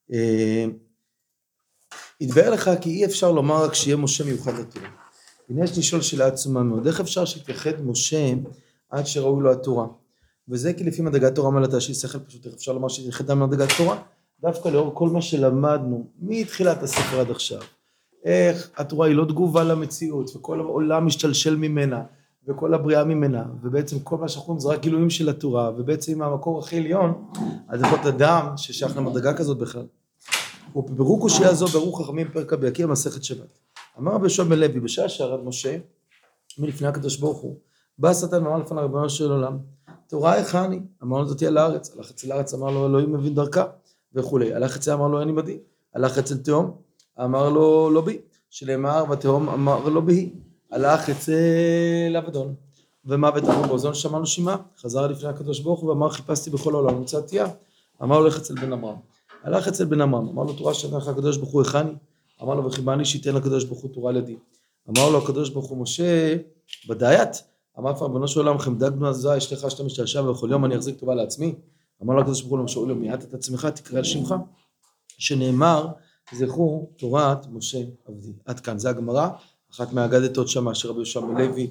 יתבהר לך כי אי אפשר לומר רק שיהיה משה מיוחד לתורה. הנה יש לשאול שאלה עצומה מאוד, איך אפשר שתייחד משה עד שראוי לו התורה? וזה כי לפי מדרגת תורה מעלתה שהיא שכל פשוט, איך אפשר לומר שתייחד מדרגת תורה? דווקא לאור כל מה שלמדנו מתחילת הספר עד עכשיו, איך התורה היא לא תגובה למציאות, וכל העולם משתלשל ממנה, וכל הבריאה ממנה, ובעצם כל מה שאנחנו זה רק גילויים של התורה, ובעצם עם המקור הכי עליון, אז יכול להיות אדם ששייך למדרגה כזאת בכלל. ובבירור קושיה זו ברוך חכמים פרק ביקיא מסכת שבת. אמר רבי יהושע בן לוי, בשעה שירד משה מלפני הקדוש ברוך הוא, בא השטן ואמר לפניו ריבונו של עולם, תורה היכני? אמר לו, תהיה לארץ. הלך אצל הארץ, אמר לו, אלוהים מבין דרכה וכולי. הלך אצל, אמר לו, אני מדי. הלך אצל תהום, אמר לו, לא בי. שנאמר בתהום, אמר לו בי. הלך אצל אבדון, ומוות אמרו באוזון שמענו שמע. חזר לפני הקדוש ברוך הוא ואמר, חיפשתי בכל העולם, נמצא תהיה. אמר לו, לך אצל בן עמרם. הלך אצל בן עמרם, אמר לו, תורה שנתן לך הקדוש ברוך הוא היכני? אמר לו, וחיבני שייתן לקדוש ברוך הוא תורה לידי. אמר לו הקדוש ברוך הוא, משה, בדיית? אמר לו, ריבונו של עולם, חמדה גדולה זו, יש לך שאתה משתעשע ובכל יום אני אחזיק טובה לעצמי. אמר לו הקדוש ברוך הוא, למשה, מיעט את עצמך, תקרא על שמך. שנאמר, זכרו תורת משה עבדי. עד כאן, זה הגמרא, אחת מהאגדתות שמה, שרבי יהושע בן לוי,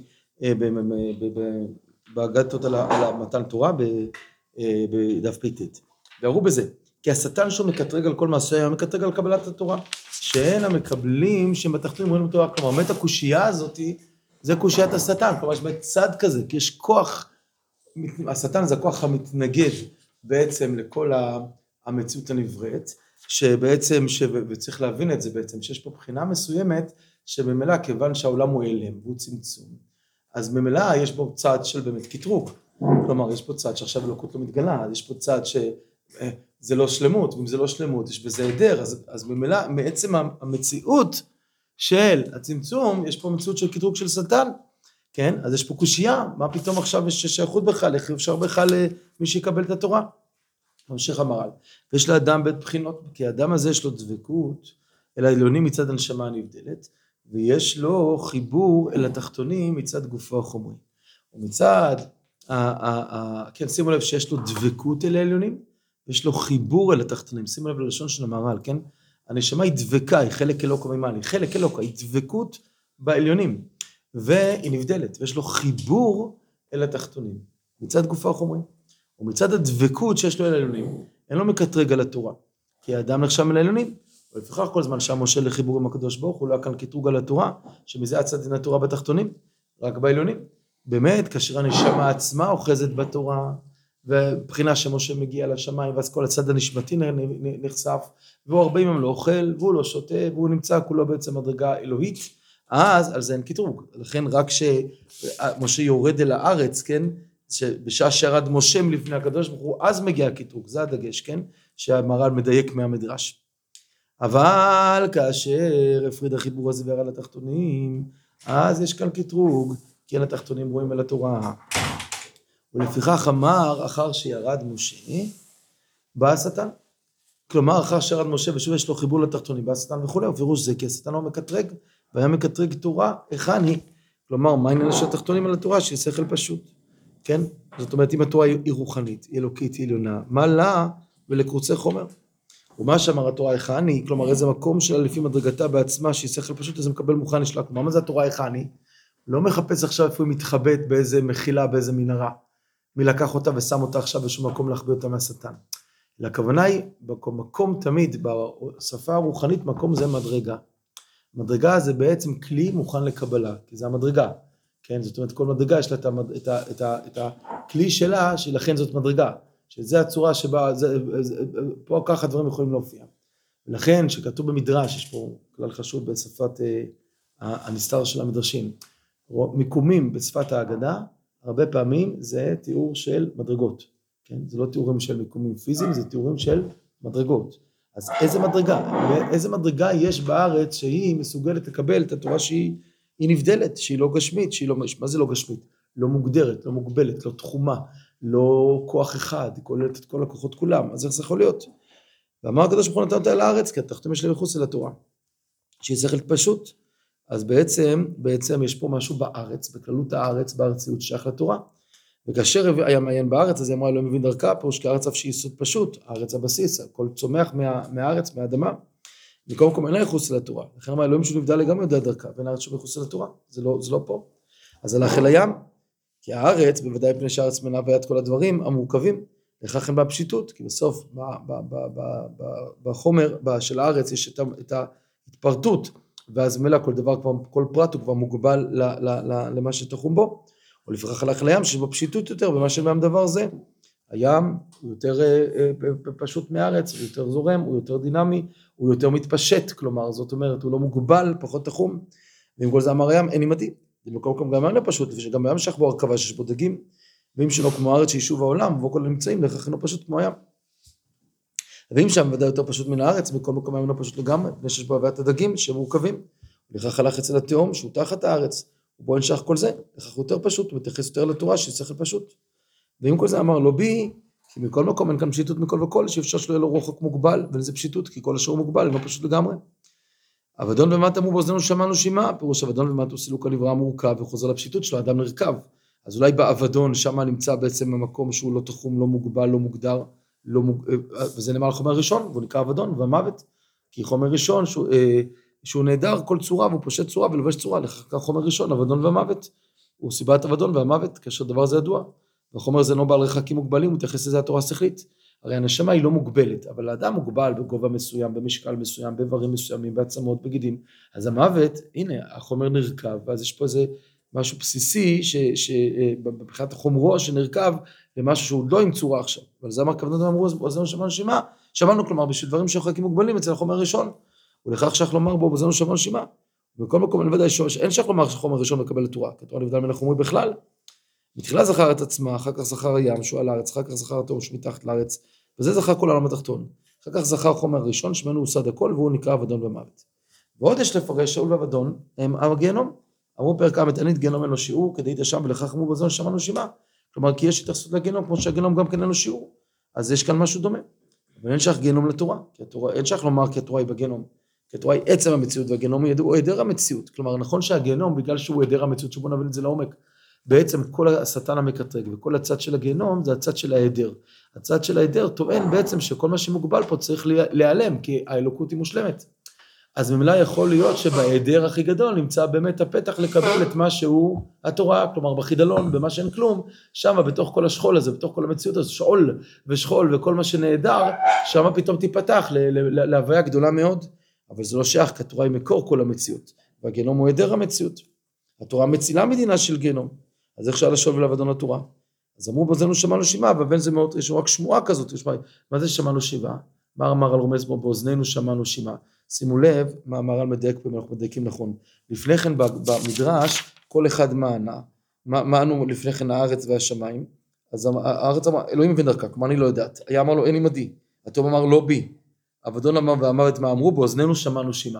באגדתות על מתן תורה, בדף פ"ט. והראו בזה, כי השטן שהוא מקטרג על כל מעשה, הוא מקטרג על קבלת התורה, שאין המקבלים שבתחתונים רואים בתורה, כלומר, באמת הקושייה הזאת, זה קושיית השטן, כלומר, יש בצד כזה, כי יש כוח, השטן זה הכוח המתנגד בעצם לכל המציאות הנבראת, שבעצם, וצריך להבין את זה בעצם, שיש פה בחינה מסוימת, שבמילא כיוון שהעולם הוא אלם, והוא צמצום, אז במילא יש בו צד של באמת קטרוג, כלומר, יש פה צד שעכשיו אלוקות לא מתגלה, יש פה צד שזה לא שלמות, ואם זה לא שלמות, יש בזה היעדר, אז במילא, מעצם המציאות של הצמצום, יש פה מציאות של קטרוג של שטן, כן? אז יש פה קושייה, מה פתאום עכשיו יש שייכות בכלל, איך אפשר בכלל למי שיקבל את התורה? ממשיך המהר"ל, ויש לאדם בית בחינות, כי האדם הזה יש לו דבקות אל העליונים מצד הנשמה הנבדלת, ויש לו חיבור אל התחתונים מצד גופו החומרי. ומצד, כן, שימו לב שיש לו דבקות אל העליונים, ויש לו חיבור אל התחתונים, שימו לב ללשון של המהר"ל, כן? הנשמה היא דבקה, היא חלק אלוקה ממעלה, היא חלק אלוקה, היא דבקות בעליונים, והיא נבדלת, ויש לו חיבור אל התחתונים, מצד גופו החומרי. ומצד הדבקות שיש לו אל העליונים, אין לו מקטרג על התורה, כי האדם נחשב אל העליונים, ולפיכך כל זמן שהמשה לחיבור עם הקדוש ברוך הוא לא היה כאן קטרוג על התורה, שמזה הצד דין התורה בתחתונים, רק בעליונים. באמת, כאשר הנשמה עצמה אוחזת בתורה, ובחינה שמשה מגיע לשמיים, ואז כל הצד הנשמתי נחשף, והוא 40 יום לא אוכל, והוא לא שותה, והוא נמצא כולו בעצם מדרגה אלוהית, אז על זה אין קטרוג. לכן רק שמשה יורד אל הארץ, כן, שבשעה שירד משה מלפני הקדוש ברוך הוא, אז מגיע הקטרוג, זה הדגש, כן, שהמהר"ל מדייק מהמדרש. אבל כאשר הפריד החיבור הזה ועל התחתונים, אז יש כאן קטרוג, כי אין התחתונים רואים אל התורה. ולפיכך אמר, אחר שירד משה, בא השטן. כלומר, אחר שירד משה ושוב יש לו חיבור לתחתונים, בא השטן וכו', ופירוש זה, כי השטן לא מקטרג, והיה מקטרג תורה, היכן? כלומר, מה העניין של התחתונים על התורה? שהיא שכל פשוט. כן? זאת אומרת, אם התורה היא רוחנית, היא אלוקית, היא עליונה, מה לה ולקרוצי חומר? ומה שאמר התורה היכני, כלומר, איזה מקום שלה לפי מדרגתה בעצמה, שהיא שכל פשוט, אז היא מקבל מוכן לשלה. כלומר, מה זה התורה היכני? לא מחפש עכשיו איפה היא מתחבאת באיזה מחילה, באיזה מנהרה. מי לקח אותה ושם אותה עכשיו בשום מקום להחביא אותה מהשטן. הכוונה היא, מקום תמיד, בשפה הרוחנית, מקום זה מדרגה. מדרגה זה בעצם כלי מוכן לקבלה, כי זה המדרגה. כן, זאת אומרת, כל מדרגה יש לה את הכלי שלה, שלכן זאת מדרגה. שזה הצורה שבה, פה ככה דברים יכולים להופיע. ולכן, שכתוב במדרש, יש פה כלל חשוב בשפת הנסתר של המדרשים, מיקומים בשפת ההגדה, הרבה פעמים זה תיאור של מדרגות. כן? זה לא תיאורים של מיקומים פיזיים, זה תיאורים של מדרגות. אז איזה מדרגה יש בארץ שהיא מסוגלת לקבל את התורה שהיא נבדלת, שהיא לא גשמית, מה זה לא גשמית? לא מוגדרת, לא מוגבלת, לא תחומה, לא כוח אחד, היא כוללת את כל הכוחות כולם, אז איך זה יכול להיות? ואמר הקדוש ברוך הוא נתן אותה אל הארץ, כי התחתונים יש להם מחוץ אל התורה, שהיא שכל פשוט, אז בעצם יש פה משהו בארץ, בכללות הארץ, בארציות שייך לתורה, וכאשר היה מעיין בארץ, אז היא אמרה, לא מבין דרכה, פירוש כי הארץ אף שהיא יסוד פשוט, הארץ הבסיס, הכל צומח מהארץ, מהאדמה, מכל מקום אין לה ייחוס אל התורה, לכן אמרה, אלוהים שהוא נבדל לגמרי יודע דרכה, ואין הארץ שום ייחוס אל התורה, זה לא פה. אז הלך אל הים, כי הארץ, בוודאי פני שהארץ מנה ויד כל הדברים המורכבים, לכך הם בפשיטות, כי בסוף בחומר של הארץ יש את ההתפרטות, ואז מלא כל דבר, כל פרט הוא כבר מוגבל למה שתחום בו, או לפרח הלך לים שיש בו פשיטות יותר, במה שמהם דבר זה, הים הוא יותר פשוט מהארץ, הוא יותר זורם, הוא יותר דינמי, הוא יותר מתפשט, כלומר, זאת אומרת, הוא לא מוגבל, פחות תחום, ועם כל זה אמר הים, אין עימדי, זה מקום גם ים לא פשוט, ושגם בים שייך בו הרכבה שיש בו דגים, ואם שלא כמו הארץ שיישוב העולם, ובו כל הנמצאים, לכך אינו פשוט כמו הים. ואם שם ודאי יותר פשוט מן הארץ, בכל מקום הים אינו פשוט לגמרי, מפני שיש בו הוויית הדגים שהם מורכבים, ולכך הלך אצל התהום שהוא תחת הארץ, ובו אין שייך כל זה, לכך הוא יותר פשוט, הוא מתייחס יותר לתורה שהיא שכל פשוט. ואם כל זה אמר לא בי, כי מכל מקום אין כאן פשיטות מכל וכל, שאפשר שלא יהיה לו רוחק מוגבל, ולזה פשיטות, כי כל אשר הוא מוגבל, אינו פשוט לגמרי. אבדון ומטה אמרו באוזנינו שמענו שימה, פירוש אבדון ומטה הוא סילוק הנברא מורכב, וחוזר לפשיטות שלו, האדם נרכב. אז אולי באבדון, שם נמצא בעצם המקום שהוא לא תחום, לא מוגבל, לא מוגדר, וזה נאמר לחומר ראשון, והוא נקרא אבדון והמוות, כי חומר ראשון שהוא נהדר כל צורה, והוא פושט צורה ולובש צורה, לכך חומר ראשון, אבדון והמוות, הוא סיבת אבדון והמוות, כאשר דבר זה ידוע, והחומר הזה לא בעל רחקים מוגבלים, הוא מתייחס לזה התורה השכלית, הרי הנשמה היא לא מוגבלת, אבל האדם מוגבל בגובה מסוים, במשקל מסוים, באיברים מסוימים, בעצמות, בגידים, אז המוות, הנה, החומר נרכב, ואז יש פה איזה משהו בסיסי, שבבחינת החומרו שנרכב, למשהו שהוא לא עם צורה עכשיו, אבל זה אמר כוונתנו אמרו, בוזנו שמענו שימה, שמענו כלומר, בשביל דברים שחלקים מוגבלים אצל החומר הראשון, ולכך שייך לומר בו, בוזנו שמענו שימה, בכל מקום אין ודאי אין שייך לומר שחומר הראשון מקבל לתורה, כי התורה נבדל מן החומרי בכלל, מתחילה זכר את עצמה, אחר כך זכר הים שהוא על הארץ, אחר כך זכר התהום שמתחת לארץ, וזה זכר כל העולם התחתון, אחר כך זכר חומר הראשון, שמנו הוסד הכל, והוא נקרא אבדון ומוות. ועוד יש לפרש שאול ואבדון, הם הגיהנום, אמרו פרק א' תענית גיהנום אין לו שיעור, כדי תשם ולכך אמרו בזון שמענו שימה, כלומר כי יש התייחסות לגיהנום, כמו שהגיהנום גם כן אין לו שיעור, אז יש כאן משהו דומה, אבל אין שייך גיהנום לתורה, אין שייך לומר כי התורה היא בגיהנום, כי התורה היא עצם המציאות, והגיהנום הוא היעדר המציאות, כלומר נכון שהגיהנום, בגלל שהוא היעדר המציאות, שבוא נבין את זה לעומק, בעצם כל השטן המקטרג וכל הצד של הגיהנום זה הצד של ההיעדר. הצד של ההיעדר טוען בעצם שכל מה שמוגבל פה צריך להיעלם, כי האלוקות היא מושלמת. אז ממילא יכול להיות שבהיעדר הכי גדול נמצא באמת הפתח לקבל את מה שהוא התורה, כלומר בחידלון, במה שאין כלום, שם בתוך כל השכול הזה, בתוך כל המציאות הזו, שעול ושכול וכל מה שנהדר, שם פתאום תיפתח להוויה גדולה מאוד, אבל זה לא שייך, כי התורה היא מקור כל המציאות, והגיהנום הוא היעדר המציאות. התורה מצילה מדינה של גיהנום. אז איך שאלה לשאול ולאבדון התורה? אז אמרו בזנו שמענו שימה, אבל זה מאוד, יש רק שמועה כזאת, מה זה שמענו שימה? מה אמר על רומז בו, באוזנינו שמענו שימה. שימו לב, מה אמר על מדייק פה, אנחנו מדייקים נכון. לפני כן במדרש, כל אחד מה ענה, מה ענו לפני כן הארץ והשמיים, אז הארץ אמר, אלוהים מבין דרכה, כלומר אני לא יודעת, היה אמר לו אין עמדי, התום אמר לא בי, אבדון אמר ואמרת מה אמרו, באוזנינו שמענו שימה.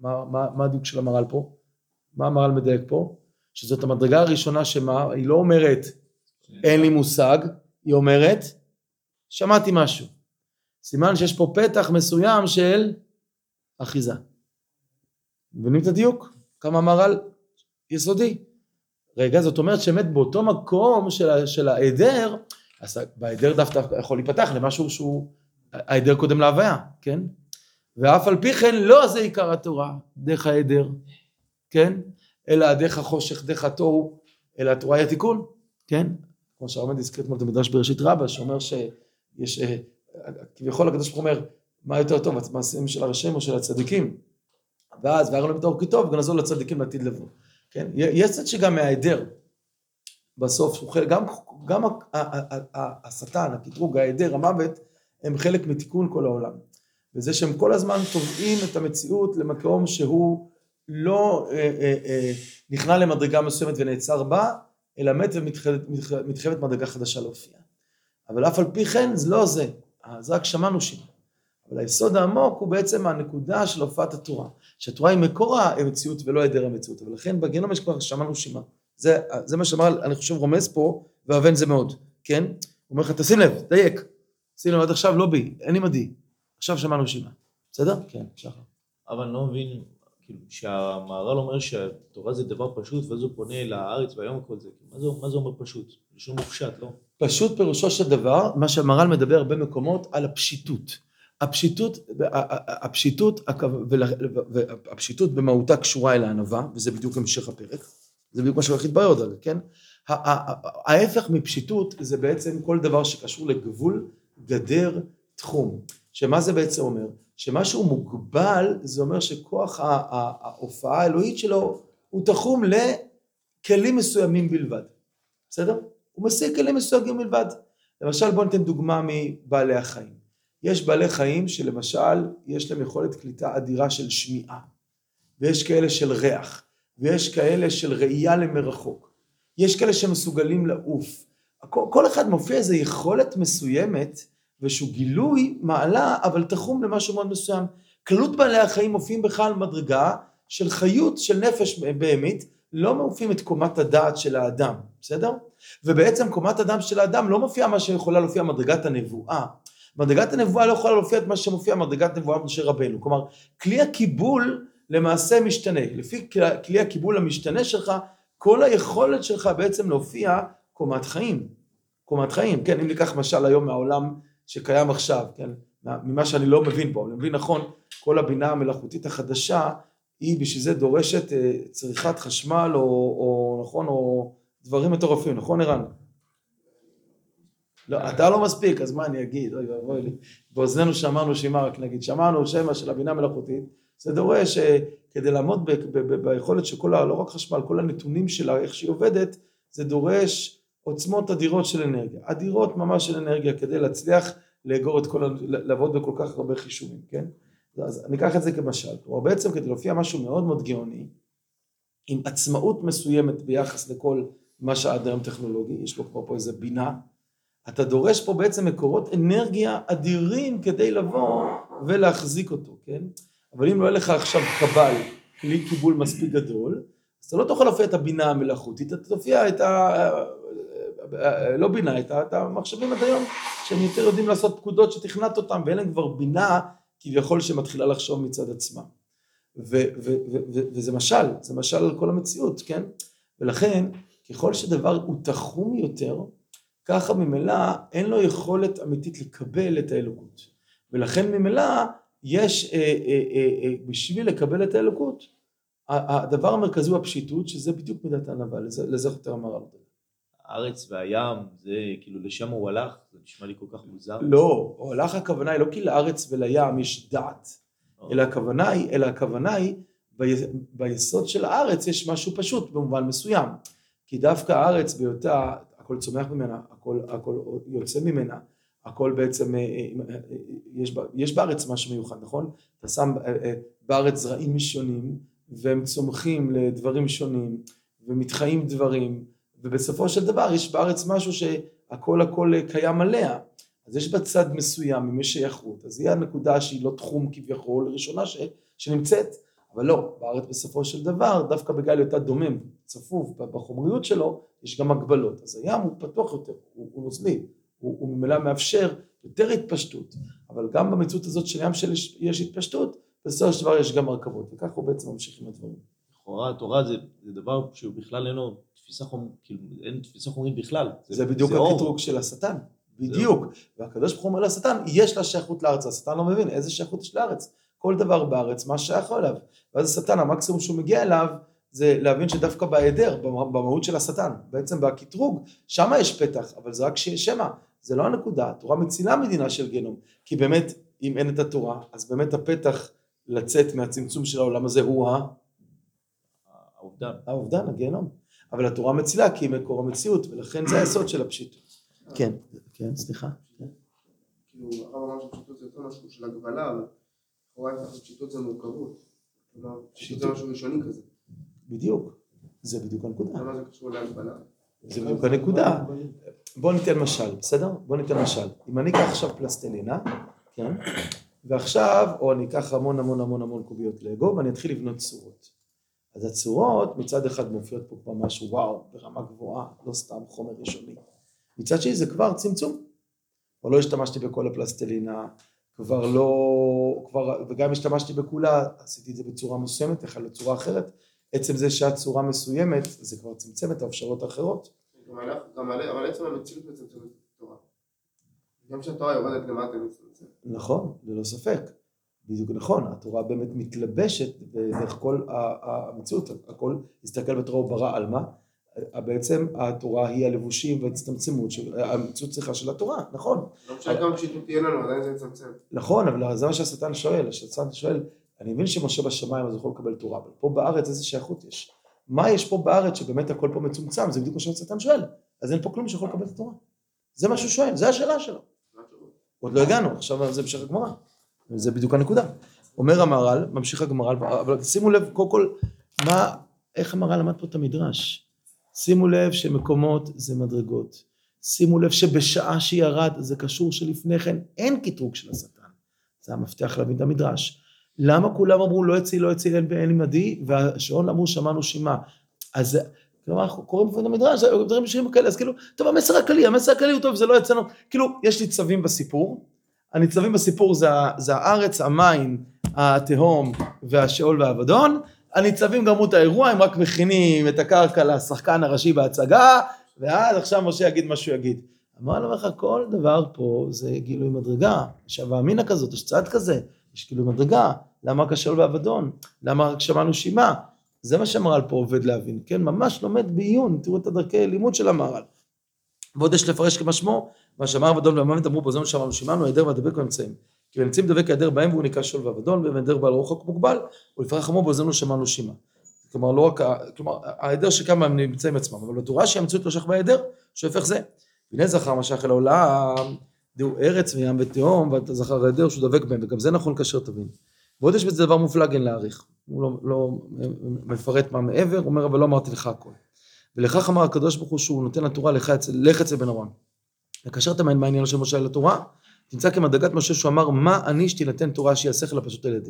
מה הדיוק של המר"ל פה? מה המר"ל מדייק פה? שזאת המדרגה הראשונה שמה, היא לא אומרת אין לי מושג, היא אומרת שמעתי משהו. סימן שיש פה פתח מסוים של אחיזה. מבינים את הדיוק? כמה המר"ל יסודי. רגע, זאת אומרת שבאמת באותו מקום של העדר, אז בהעדר דווקא יכול להיפתח למשהו שהוא העדר קודם להוויה, כן? ואף על פי כן לא זה עיקר התורה, דרך העדר, כן? אלא דרך החושך, דרך התוהו, אלא התורה היא התיקון, כן? כמו שהרמב"ם הזכיר אתמול את המדרש בראשית רבה, שאומר שיש, כביכול הקדוש ברוך הוא אומר, מה יותר טוב, המעשים של הרשעים או של הצדיקים? ואז, והראינו להם את האור כי טוב, ונעזור לצדיקים לעתיד לבוא, כן? יש צד שגם מההיעדר, בסוף, גם השטן, הקטרוג, ההיעדר, המוות, הם חלק מתיקון כל העולם. וזה שהם כל הזמן תובעים את המציאות למקום שהוא לא נכנע למדרגה מסוימת ונעצר בה, אלא מת ומתחייבת מדרגה חדשה להופיע. אבל אף על פי כן זה לא זה, אז רק שמענו שימה. אבל היסוד העמוק הוא בעצם הנקודה של הופעת התורה, שהתורה היא מקור המציאות ולא היעדר המציאות, אבל לכן בגיהנום יש כבר שמענו שימה. זה מה שאמר, אני חושב רומז פה, ואהבן זה מאוד, כן? הוא אומר לך, תשים לב, דייק, שים לב עד עכשיו לא בי, אין לי מדי, עכשיו שמענו שימה, בסדר? כן, שחר. אבל אני לא מבין, כאילו, שהמהר"ל אומר שהתורה זה דבר פשוט, ואז הוא פונה לארץ והיום הכל זה, מה זה אומר פשוט? לשון מופשט, לא? פשוט פירושו של דבר, מה שהמהר"ל מדבר הרבה מקומות על הפשיטות. הפשיטות במהותה קשורה אל הענווה, וזה בדיוק המשך הפרק, זה בדיוק מה שהולך להתברר עוד רגע, כן? ההפך מפשיטות זה בעצם כל דבר שקשור לגבול, גדר, תחום. שמה זה בעצם אומר? שמשהו מוגבל, זה אומר שכוח ההופעה האלוהית שלו הוא תחום לכלים מסוימים בלבד. בסדר? הוא משיג כלים מסוימים בלבד. למשל בוא ניתן דוגמה מבעלי החיים. יש בעלי חיים שלמשל יש להם יכולת קליטה אדירה של שמיעה, ויש כאלה של ריח, ויש כאלה של ראייה למרחוק, יש כאלה שמסוגלים לעוף. כל אחד מופיע איזו יכולת מסוימת, ושהוא גילוי מעלה, אבל תחום למשהו מאוד מסוים. כללות בעלי החיים מופיעים בכלל מדרגה של חיות, של נפש בהמית, לא מופיעים את קומת הדעת של האדם, בסדר? ובעצם קומת הדם של האדם לא מופיע מה שיכולה להופיע מדרגת הנבואה. מדרגת הנבואה לא יכולה להופיע את מה שמופיע מדרגת נבואה משה רבנו. כלומר, כלי הקיבול למעשה משתנה. לפי כלי הקיבול המשתנה שלך, כל היכולת שלך בעצם להופיע קומת חיים. קומת חיים, כן? אם ניקח משל היום מהעולם שקיים עכשיו, כן? ממה שאני לא מבין בו, אני מבין נכון, כל הבינה המלאכותית החדשה, היא בשביל זה דורשת צריכת חשמל נכון, או דברים מטורפים, נכון ערן? לא, אתה לא מספיק, אז מה אני אגיד? אוי לי. באוזנינו שמענו שימה, רק נגיד, שמענו שמה של הבינה המלאכותית, זה דורש כדי לעמוד ביכולת שכל, לא רק חשמל, כל הנתונים שלה, איך שהיא עובדת, זה דורש עוצמות אדירות של אנרגיה, אדירות ממש של אנרגיה, כדי להצליח לאגור את כל, לעבוד בכל כך הרבה חישובים, כן? אז אני אקח את זה כמשל, כלומר בעצם כדי להופיע משהו מאוד מאוד גאוני, עם עצמאות מסוימת ביחס לכל מה שעד היום טכנולוגי, יש לו כבר פה איזה בינה, אתה דורש פה בעצם מקורות אנרגיה אדירים כדי לבוא ולהחזיק אותו, כן? אבל אם לא יהיה לך עכשיו קבל, כלי קיבול מספיק גדול, אז אתה לא תוכל להופיע את הבינה המלאכותית, אתה תופיע את לא בינה, את המחשבים עד היום, שהם יותר יודעים לעשות פקודות שתכנת אותם, ואין להם כבר בינה כביכול שמתחילה לחשוב מצד עצמה. וזה משל, זה משל על כל המציאות, כן? ולכן, ככל שדבר הוא תחום יותר, ככה ממילא אין לו יכולת אמיתית לקבל את האלוקות. ולכן ממילא יש, בשביל לקבל את האלוקות, הדבר המרכזי הוא הפשיטות, שזה בדיוק מידת הענווה, לזה חותר המהר"ל. הארץ והים, זה כאילו לשם הוא הלך, זה נשמע לי כל כך מוזר. לא, הוא הלך הכוונה היא לא כי לארץ ולים יש דעת, אלא הכוונה היא ביסוד של הארץ יש משהו פשוט במובן מסוים, כי דווקא הארץ בהיותה, הכל צומח ממנה, הכל יוצא ממנה, הכל בעצם, יש בארץ משהו מיוחד, נכון? אתה שם בארץ זרעים שונים, והם צומחים לדברים שונים, ומתחיים דברים, ובסופו של דבר יש בארץ משהו שהכל קיים עליה, אז יש בצד מסוים, אם יש שייכות, אז היא הנקודה שהיא לא תחום כביכול, ראשונה שנמצאת, אבל לא, בארץ בסופו של דבר, דווקא בגלל אותה דומם, צפוף, בחומריות שלו, יש גם הגבלות, אז הים הוא פתוח יותר, הוא נוזלי, הוא ממילא מאפשר יותר התפשטות, אבל גם במציאות הזאת של ים יש התפשטות, בסופו של דבר יש גם הרכבות, וכך הוא בעצם ממשיך עם הדברים. לכאורה, התורה זה דבר שהוא בכלל אינו תפיסה חומרית בכלל. זה בדיוק הקטרוג של השטן, בדיוק. והקדוש ברוך הוא אומר לשטן, יש לה שייכות לארץ, השטן לא מבין איזה שייכות יש לארץ. כל דבר בארץ, מה שייך אליו. ואז השטן, המקסימום שהוא מגיע אליו, זה להבין שדווקא בהיעדר, במהות של השטן, בעצם בקטרוג, שם יש פתח, אבל זה רק שמה, זה לא הנקודה, התורה מצילה מדינה של גיהנום, כי באמת, אם אין את התורה, אז באמת הפתח לצאת מהצמצום של העולם הזה הוא האובדן, הגיהנום. אבל התורה מצילה כי היא מקור המציאות, ולכן זה היסוד של הפשיטות. כן, סליחה. כאילו, הרב אמר שפשיטות זה יותר משהו של הגבלה, אבל לכאורה פשיטות זה מורכבות. פשיטות זה משהו ראשוני כזה. בדיוק, זה בדיוק הנקודה. למה זה קשור להגבלה? זה בדיוק הנקודה. בוא ניתן משל, בסדר? בוא ניתן משל. אם אני אקח עכשיו פלסטלינה, כן? ועכשיו, או אני אקח המון קוביות לגו, ואני אתחיל לבנות צורות. אז הצורות מצד אחד מופיעות פה כבר משהו וואו, ברמה גבוהה, לא סתם חומר ראשוני. מצד שני זה כבר צמצום. או לא השתמשתי בכל הפלסטלינה, כבר לא, וגם השתמשתי בכולה, עשיתי את זה בצורה מסוימת, יכול להיות צורה אחרת, עצם זה שהצורה מסוימת, זה כבר צמצם את האפשרויות האחרות. אבל עצם המציאות מצמצמת את התורה. גם כשהתורה יורדת למטה מצמצמת. נכון, ללא ספק. בדיוק נכון, התורה באמת מתלבשת בדרך כל המציאות, הכל הסתכל בתורה וברא על מה? בעצם התורה היא הלבושים וההצטמצמות, המציאות צריכה של התורה, נכון. לא משנה כמה פשיטות תהיה לנו, עדיין זה מצמצם. נכון, אבל זה מה שהשטן שואל, השטן שואל, אני מבין שמשה בשמיים אז הוא יכול לקבל תורה, אבל פה בארץ איזה שייכות יש? מה יש פה בארץ שבאמת הכל פה מצומצם? זה בדיוק מה שהשטן שואל, אז אין פה כלום שיכול לקבל את התורה. זה מה שהוא שואל, זה השאלה שלו. עוד לא הגענו, עכשיו זה המשך הגמרא. זה בדיוק הנקודה. אומר המהר"ל, ממשיך הגמרא, אבל שימו לב, קודם כל, איך המהר"ל למד פה את המדרש? שימו לב שמקומות זה מדרגות. שימו לב שבשעה שירד, זה קשור שלפני כן, אין קטרוג של השטן. זה המפתח להבין את המדרש. למה כולם אמרו לא הציל, אין עמדי, והשעון אמרו שמענו שימה. אז כלומר, אנחנו קוראים פה את המדרש, דברים בשבילים כאלה, אז כאילו, טוב, המסר הכללי הוא טוב, זה לא אצלנו. כאילו, יש לי צווים בסיפור, הניצבים בסיפור זה הארץ, המים, התהום והשאול והאבדון, הניצבים גרמו את האירוע, הם רק מכינים את הקרקע לשחקן הראשי בהצגה, ואז עכשיו משה יגיד מה שהוא יגיד. אמר לך, כל דבר פה זה גילוי מדרגה, יש הווה אמינא כזאת, יש צד כזה, יש גילוי מדרגה, למה רק השאול והאבדון, למה רק שמענו שימה, זה מה שהמהר"ל פה עובד להבין, כן, ממש לומד בעיון, תראו את הדרכי לימוד של המהר"ל. ועוד יש לפרש כמשמו, מה שאמר אבדון והמוות אמרו בו, זה מה שאמרנו שימנו, ההיעדר והדבק באמצעים. כי בנמצאים דבק ההיעדר בהם והוא נקרא שאול ואבדון, והיעדר בעל רוחק מוגבל, ולפרח אמרו בו, זה מה שאמרנו שימה. כלומר, לא רק, כלומר, ההיעדר שכמה הם נמצאים עצמם, אבל בתורה שהמציאות לא שייך בהיעדר, שהפך זה. והנה זכר משך אל העולם, דעו ארץ וים ותהום, ואתה זכר ההיעדר שהוא דבק בהם, וגם זה נכון כאשר תבין. ועוד יש בזה דבר מופלג אין להעריך. הוא לא מפרט מה מעבר, הוא אומר, אבל לא אמרתי לך הכל. ולכך אמר הקדוש ברוך הוא שהוא נותן לתורה לך אצל בן אברהם. לקשר את מה העניין של משה לתורה, תמצא כמדרגת משה שהוא אמר, מה אני שתינתן תורה שהיא השכל הפשוט על ידי.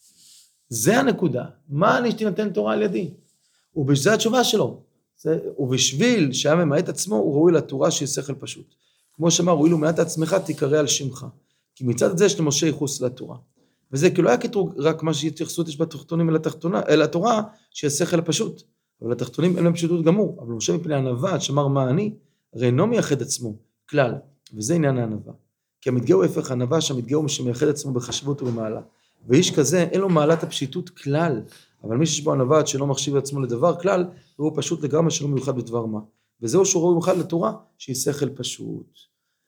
זה הנקודה, מה אני שתינתן תורה על ידי. ובזה התשובה שלו, ובשביל שהיה ממעט עצמו, הוא ראוי לתורה שהיא שכל פשוט. כמו שאמר, הוא אילו מעט עצמך תיקרא על שמך, כי מצד זה יש למשה ייחוס לתורה. וזה כאילו היה כתרוג רק מה שהתייחסות יש בתחתונים אל התורה, שהיא השכל הפשוט. אבל התחתונים אין להם פשוטות גמור, אבל משה מפני הענווה, שאמר מה אני, הרי אינו מייחד עצמו, כלל, וזה עניין הענווה. כי המתגאה הוא הפך הענווה, שהמתגאה הוא שמייחד עצמו בחשיבות ובמעלה. ואיש כזה, אין לו מעלת הפשיטות כלל, אבל מי שיש בו ענווה, שלא מחשיב עצמו לדבר כלל, הוא פשוט לגמרי שלא מיוחד בדבר מה. וזהו שהוא ראוי מיוחד לתורה, שהיא שכל פשוט.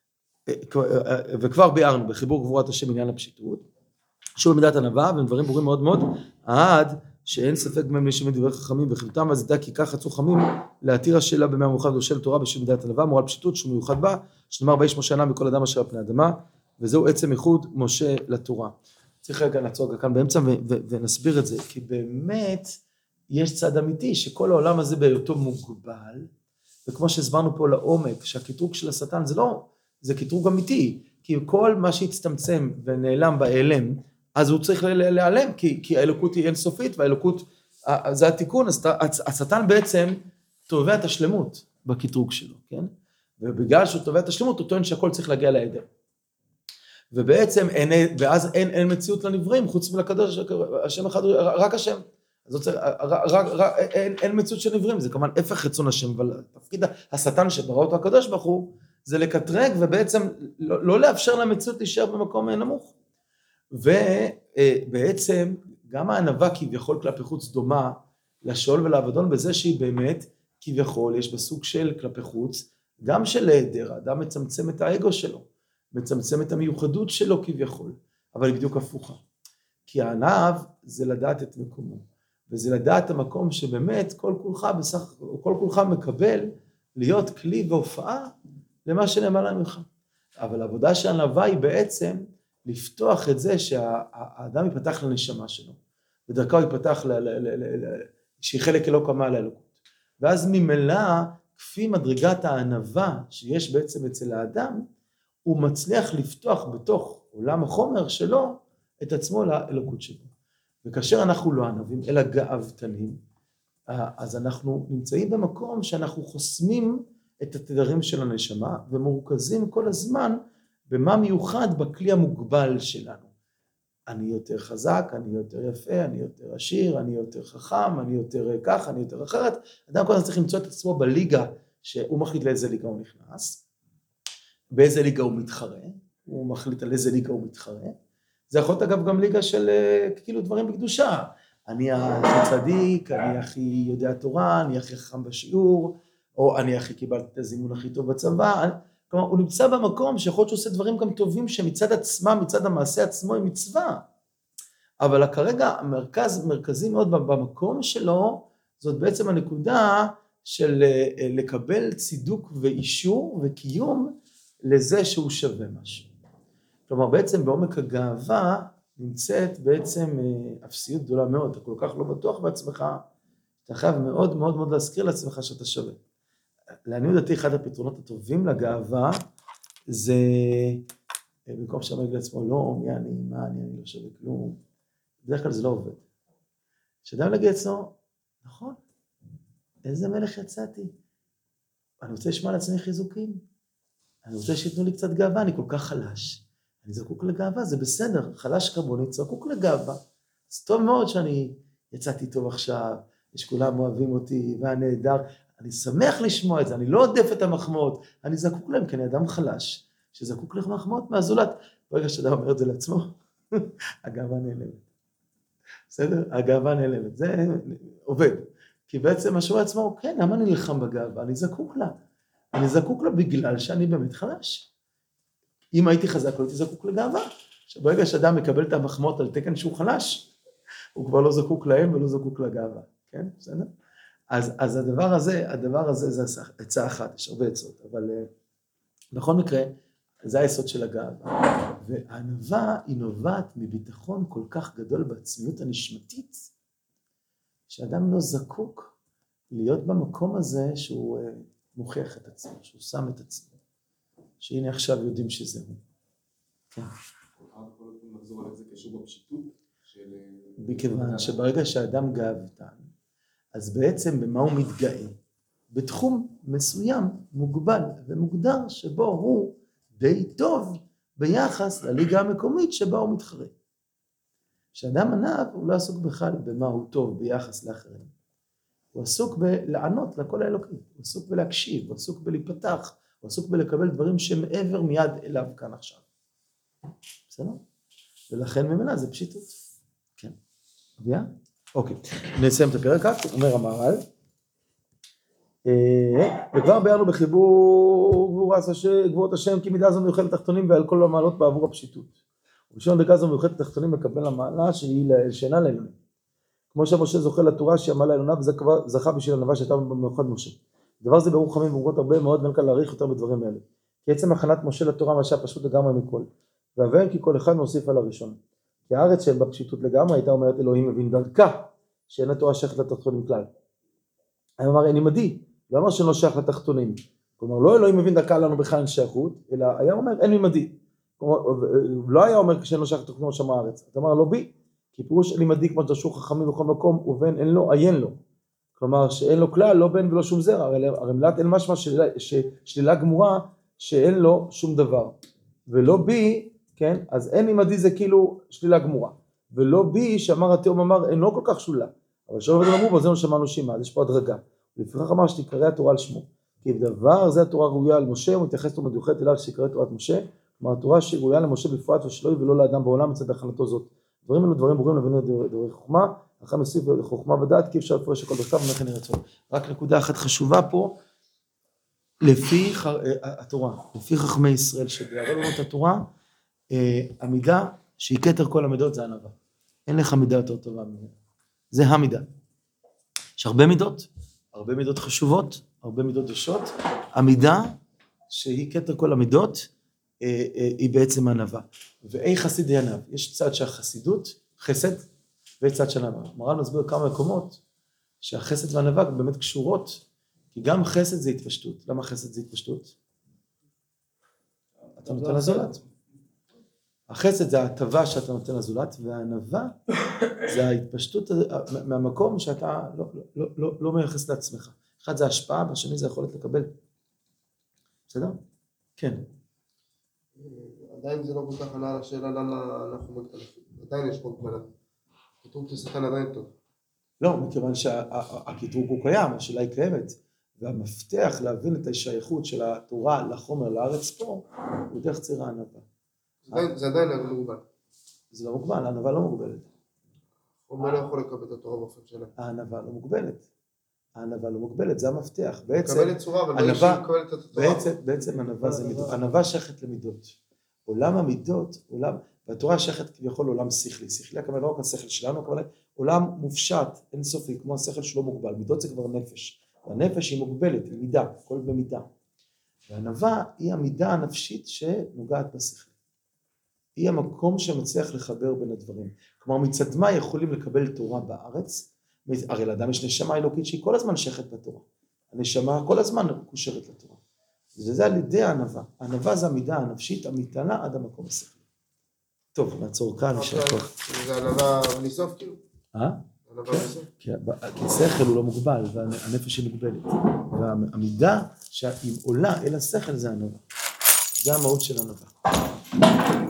וכבר ביארנו, בחיבור גבורת השם עניין הפשיטות, שהוא במידת ענווה, והם דברים ברורים מאוד מאוד, עד שאין ספק בהם לשם דברי חכמים, וחילותם אז ידע כי כך רצו חכמים להתיר השאלה במה מיוחד ושל תורה בשם מידת ענווה, מורל פשיטות שהוא מיוחד בה, שנאמר באיש משה ענה מכל אדם אשר על פני האדמה, וזהו עצם ייחוד משה לתורה. צריך רגע נעצור כאן באמצע ונסביר את זה, כי באמת יש צד אמיתי שכל העולם הזה בהיותו מוגבל, וכמו שהסברנו פה לעומק, שהקטרוג של השטן זה לא, זה קטרוג אמיתי, כי כל מה שהצטמצם ונעלם בהיעלם, אז הוא צריך להיעלם, כי האלוקות היא אינסופית, והאלוקות, זה התיקון, אז השטן בעצם תובע את השלמות בקטרוג שלו, כן? ובגלל שהוא תובע את השלמות, הוא טוען שהכל צריך להגיע להיעדר. ובעצם, ואז אין מציאות לנבראים, חוץ מלקדוש, השם אחד, רק השם. אז אין מציאות של נבראים, זה כמובן הפך רצון השם, אבל תפקיד השטן שברא אותו הקדוש ברוך הוא, זה לקטרג ובעצם לא לאפשר למציאות להישאר במקום נמוך. ובעצם גם הענווה כביכול כלפי חוץ דומה לשאול ולאבדון בזה שהיא באמת כביכול יש בסוג של כלפי חוץ, גם של היעדר, האדם מצמצם את האגו שלו, מצמצם את המיוחדות שלו כביכול, אבל היא בדיוק הפוכה. כי הענב זה לדעת את מקומו, וזה לדעת המקום שבאמת כל כולך מקבל להיות כלי והופעה למה שנאמר ממך. אבל העבודה של הענווה היא בעצם לפתוח את זה שהאדם ייפתח לנשמה שלו, ודרכו ייפתח שהיא חלק אלוק המעל האלוקות. ואז ממילא, כפי מדרגת הענווה שיש בעצם אצל האדם, הוא מצליח לפתוח בתוך עולם החומר שלו את עצמו לאלוקות שלו. וכאשר אנחנו לא ענבים, אלא גאוותנים, אז אנחנו נמצאים במקום שאנחנו חוסמים את התדרים של הנשמה, ומורכזים כל הזמן במה מיוחד בכלי המוגבל שלנו. אני יותר חזק, אני יותר יפה, אני יותר עשיר, אני יותר חכם, אני יותר כך, אני יותר אחרת. אדם כל הזמן צריך למצוא את עצמו בליגה, שהוא מחליט לאיזה ליגה הוא נכנס, באיזה ליגה הוא מתחרה, הוא מחליט על איזה ליגה הוא מתחרה. זה יכול להיות אגב גם ליגה של כאילו דברים בקדושה. אני הכי צדיק, אני הכי יודע תורה, אני הכי חכם בשיעור, או אני הכי קיבלתי את הזימון הכי טוב בצבא. כלומר, הוא נמצא במקום שיכול להיות שעושה דברים גם טובים שמצד עצמם, מצד המעשה עצמו היא מצווה. אבל כרגע מרכזי מאוד במקום שלו, זאת בעצם הנקודה של לקבל צידוק ואישור וקיום לזה שהוא שווה משהו. כלומר, בעצם בעומק הגאווה נמצאת בעצם אפסיות גדולה מאוד. אתה כל כך לא בטוח בעצמך, אתה חייב מאוד מאוד מאוד להזכיר לעצמך שאתה שווה. לעניות דעתי, אחד הפתרונות הטובים לגאווה, זה במקום שאומר לעצמו, לא, מי אני, מה אני לא שווה כלום. בדרך כלל זה לא עובד. שאדם להגיד לעצמו, נכון, איזה מלך יצאתי. אני רוצה לשמוע לעצמי חיזוקים. אני רוצה שיתנו לי קצת גאווה, אני כל כך חלש. אני זקוק לגאווה, זה בסדר, חלש כמוני, זקוק לגאווה. אז טוב מאוד שאני יצאתי טוב עכשיו, שכולם אוהבים אותי, והנהדר. אני שמח לשמוע את זה, אני לא עודף את המחמאות, אני זקוק להם, כי אני אדם חלש, שזקוק למחמאות מהזולת. ברגע שאדם אומר את זה לעצמו, הגאווה נעלמת. בסדר? הגאווה נעלמת, זה עובד. כי בעצם משהו לעצמו, כן, למה אני נלחם בגאווה? אני זקוק לה. אני זקוק לה בגלל שאני באמת חלש. אם הייתי חזק, לא הייתי זקוק לגאווה. שברגע שאדם מקבל את המחמאות על תקן שהוא חלש, הוא כבר לא זקוק להם ולא זקוק לגאווה. כן? בסדר? אז הדבר הזה זה עצה אחת, יש הרבה עצות, אבל בכל מקרה, זה היסוד של הגאווה. והענווה היא נובעת מביטחון כל כך גדול בעצמיות הנשמתית, שאדם לא זקוק להיות במקום הזה שהוא מוכיח את עצמו, שהוא שם את עצמו, שהנה עכשיו יודעים שזה הוא. כן. נחזור על זה קשור בפשיטות של... מכיוון שברגע שהאדם גאוותן, אז בעצם במה הוא מתגאה? בתחום מסוים, מוגבל ומוגדר, שבו הוא די טוב ביחס לליגה המקומית שבה הוא מתחרה. כשאדם ענב, הוא לא עסוק בכלל במה הוא טוב ביחס לאחרים. הוא עסוק בלענות לכל האלוקים, הוא עסוק בלהקשיב, הוא עסוק בלהיפתח, הוא עסוק בלקבל דברים שמעבר מיד אליו כאן עכשיו. בסדר? ולכן ממילא זה פשיטות. כן. אביה? אוקיי. נסיים את הפרק, אומר המהר"ל. וכבר ביארנו בחיבור גבורות השם, כי מידה זו מיוחדת תחתונים ועל כל המעלות בעבור הפשיטות. ובשביל דקה זו מיוחדת תחתונים מקבל המעלה שהיא שאינה לעליונה. כמו שמשה זוכה לתורה שהיא המעלה העליונה, וזה כבר זכה בשביל ענווה שהייתה במיוחד משה. דבר זה ברוך חמים ואומרות הרבה מאוד, ואין כאן להאריך יותר בדברים האלה. כי עצם הכנת משה לתורה משהו פשוט לגמרי מכל. והבן כי כל אחד מוסיף על הראשון. כי הארץ שהם בפשיטות לגמרי הייתה אומרת אלוהים מבין דרכה, שאין התורה שייכת לתחתונים כלל. הוא אמר אין עמדי, לא אמר שלא שייך לתחתונים. כלומר לא אלוהים מבין דרכה לנו בכלל אין שייכות, אלא היה אומר אין עמדי. לא היה אומר כשאין לו שייך לתחתונים שם הארץ. אתה אומר לא בי, כי פירוש אין עמדי כמו שדרשו חכמים בכל מקום, ובן אין לו, עיין לו. כלומר שאין לו כלל, לא בן ולא שום זרע, הרי מילת אין משמע ששלילה גמורה שאין לו שום דבר. ולא בי, כן, אז אין עמדי זה כאילו שלילה גמורה. ולא בי שאמר התאום אמר אין לא כל כך שלילה. אבל שוב עבדים אמרו בו זה לא שמענו שימה, אז יש פה הדרגה. ולפיכך אמר שתקרא התורה על שמו. כי בדבר זה התורה ראויה על משה, הוא מתייחס לו מדוחת אליו שתקרא תורת משה. כלומר התורה שראויה למשה בפרט ושלוי ולא לאדם בעולם מצד הכנתו זאת. דברים אלו דברים ברורים להבינו דברי חוכמה, אחרי מוסיף חוכמה ודעת, כי אפשר לפרש הכל בכתב ומכן ירצון. רק נקודה אחת חשובה פה, לפי התורה, לפי חכמי ישראל שביארו לנו את התורה, המידה שהיא כתר כל המידות זה ענווה. אין לך מידה יותר טובה ממנה. זה המידה. יש הרבה מידות חשובות, הרבה מידות ישות. המידה שהיא כתר כל המידות, היא בעצם ענווה. ואי חסיד היא ענב. יש צד שהחסידות, חסד, ויש צד של ענווה. מר"ל מסביר כמה מקומות שהחסד והענווה באמת קשורות, כי גם חסד זה התפשטות. למה חסד זה התפשטות? אתה נותן לזולת. החסד זה ההטבה שאתה נותן לזולת, והענווה זה ההתפשטות מהמקום שאתה לא מייחס לעצמך. אחד זה השפעה, והשני זה יכולת לקבל. בסדר? כן. עדיין זה לא כל כך ענה על השאלה למה אנחנו מתקלפים. עדיין יש פה גבלה. קטרוג השטן עדיין טוב. לא, מכיוון שהקטרוג הוא קיים, השאלה היא קיימת. והמפתח להבין את השייכות של התורה לחומר לארץ פה, הוא דרך ציר הענווה. זה עדיין לא מוגבל. זה לא מוגבל, הענווה לא מוגבלת. חומר לא יכול לקבל את התורה באופן שלה. הענווה לא מוגבלת. הענווה לא מוגבלת, זה המפתח. מקבלת צורה, אבל לא אישי מקבלת את התורה. בעצם ענווה זה מידות. ענווה שייכת למידות. עולם המידות, והתורה שייכת כביכול לעולם שכלי. שכלי הכוונה לא רק השכל שלנו, הכוונה עולם מופשט, אינסופי, כמו השכל שלא מוגבל. מידות זה כבר נפש. והנפש היא מוגבלת, היא מידה, הכל במידה. והענווה היא המידה הנפשית שנוגעת בשכל. היא המקום שמצליח לחבר בין הדברים. כלומר, מצד מה יכולים לקבל תורה בארץ? הרי לאדם יש נשמה אלוקית שהיא כל הזמן שייכת בתורה. הנשמה כל הזמן מקושרת לתורה. וזה על ידי הענווה. הענווה זה המידה הנפשית המתעלה עד המקום השכלי. טוב, נעצור כאן, נשאר כוח. זה ענווה בלי סוף כאילו? ענווה בלי סוף? כי השכל הוא לא מוגבל, והנפש היא מוגבלת. והמידה שהיא עולה אל השכל זה ענווה. זה המהות של ענווה.